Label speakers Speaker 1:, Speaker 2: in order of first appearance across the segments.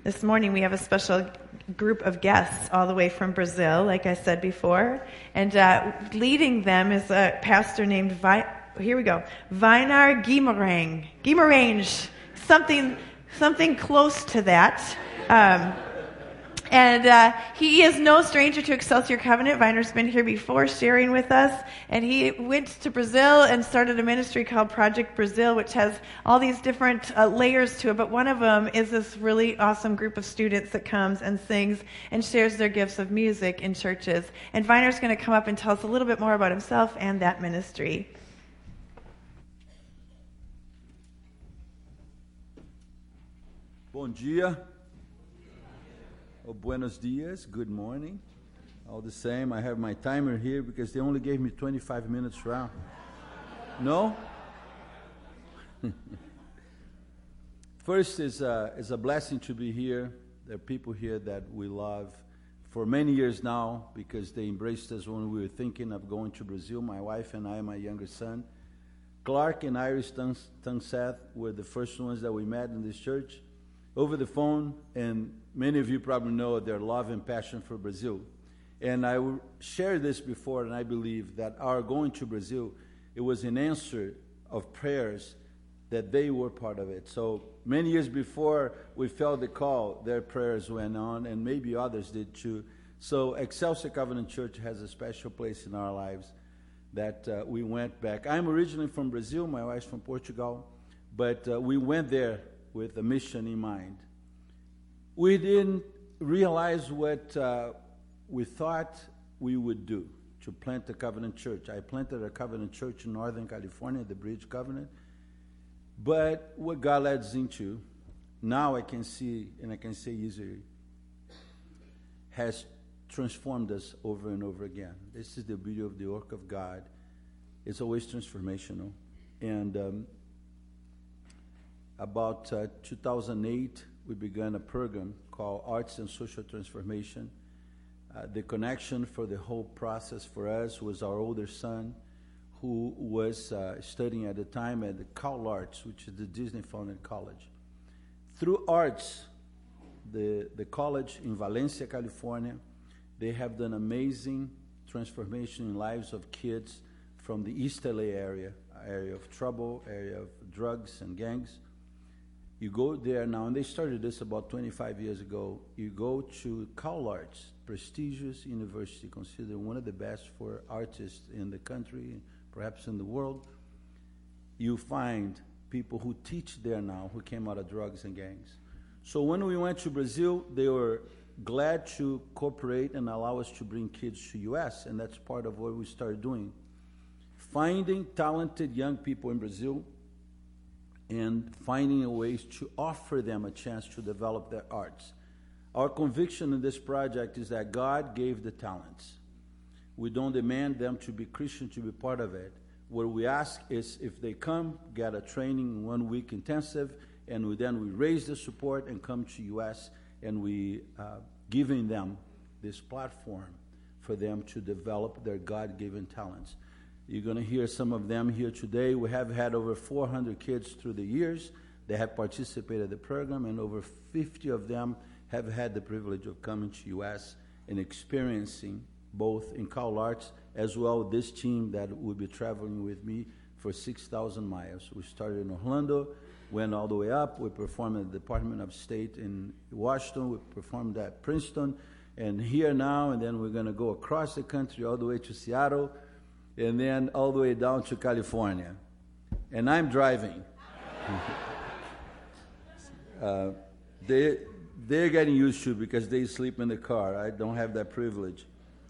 Speaker 1: This morning we have a special group of guests all the way from Brazil, like I said before. And leading them is a pastor named Weinar Guimarães. Something close to that. And he is no stranger to Excelsior Covenant. Weinar's been here before sharing with us. And he went to Brazil and started a ministry called Project Brazil, which has all these different layers to it. But one of them is this really awesome group of students that comes and sings and shares their gifts of music in churches. And Weinar's going to come up and tell us a little bit more about himself and that ministry.
Speaker 2: Bom dia. Or buenos dias, good morning. All the same, I have my timer here because they only gave me 25 minutes round. No? First, is a blessing to be here. There are people here that we love for many years now because they embraced us when we were thinking of going to Brazil, my wife and I, my younger son. Clark and Iris Tanseth were the first ones that we met in this church over the phone, and many of you probably know their love and passion for Brazil. And I shared this before, and I believe that our going to Brazil, it was an answer of prayers that they were part of it. So many years before we felt the call, their prayers went on, and maybe others did too. So Excelsior Covenant Church has a special place in our lives that we went back. I'm originally from Brazil, my wife's from Portugal, but we went there with a mission in mind. We didn't realize what we thought we would do to plant a covenant church. I planted a covenant church in Northern California, the Bridge Covenant. But what God led us into, now I can see, and I can say easily, has transformed us over and over again. This is the beauty of the work of God. It's always transformational. And about 2008, we began a program called Arts and Social Transformation. The connection for the whole process for us was our older son, who was studying at the time at the Cal Arts, which is the Disney Founded College. Through arts, the college in Valencia, California, they have done amazing transformation in lives of kids from the East LA area of trouble, area of drugs and gangs. You go there now, and they started this about 25 years ago. You go to Cal Arts, prestigious university, considered one of the best for artists in the country, perhaps in the world. You find people who teach there now who came out of drugs and gangs. So when we went to Brazil, they were glad to cooperate and allow us to bring kids to U.S., and that's part of what we started doing. Finding talented young people in Brazil and finding ways to offer them a chance to develop their arts. Our conviction in this project is that God gave the talents. We don't demand them to be Christian to be part of it. What we ask is if they come, get a training 1 week intensive, and then we raise the support and come to U.S., and we giving them this platform for them to develop their God-given talents. You're going to hear some of them here today. We have had over 400 kids through the years. They have participated in the program, and over 50 of them have had the privilege of coming to U.S. and experiencing both in Cal Arts as well this team that will be traveling with me for 6,000 miles. We started in Orlando, went all the way up. We performed at the Department of State in Washington. We performed at Princeton, and here now, and then we're going to go across the country all the way to Seattle, and then all the way down to California. And I'm driving. They're getting used to it because they sleep in the car. I don't have that privilege.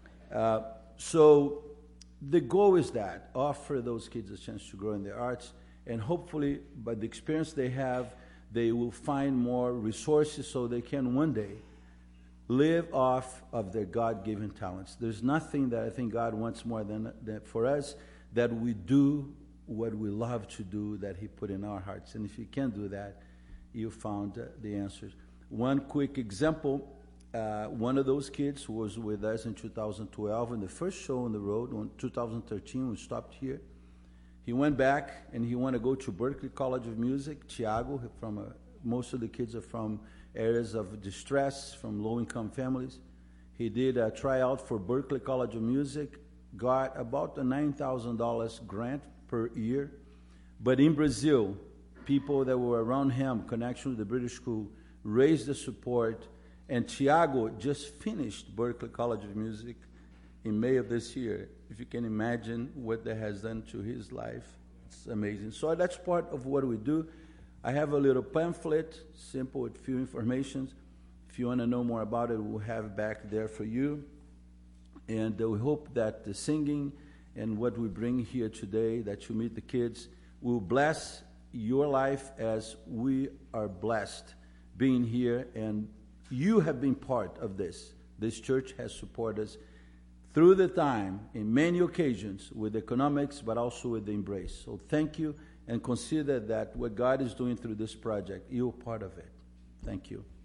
Speaker 2: So the goal is that, offer those kids a chance to grow in their arts, and hopefully by the experience they have, they will find more resources so they can one day live off of their God-given talents. There's nothing that I think God wants more than that for us, that we do what we love to do, that He put in our hearts. And if you can't do that, you found the answers. One quick example, one of those kids was with us in 2012, in the first show on the road. In 2013, we stopped here. He went back, and he wanted to go to Berklee College of Music. Tiago, most of the kids are from areas of distress from low-income families. He did a tryout for Berklee College of Music, got about a $9,000 grant per year. But in Brazil, people that were around him, connection with the British school, raised the support. And Tiago just finished Berklee College of Music in May of this year. If you can imagine what that has done to his life, it's amazing. So that's part of what we do. I have a little pamphlet, simple with few informations. If you want to know more about it, we'll have it back there for you. And we hope that the singing and what we bring here today, that you meet the kids, will bless your life as we are blessed being here. And you have been part of this. This church has supported us through the time in many occasions with economics, but also with the embrace. So thank you, and consider that what God is doing through this project, you're part of it. Thank you.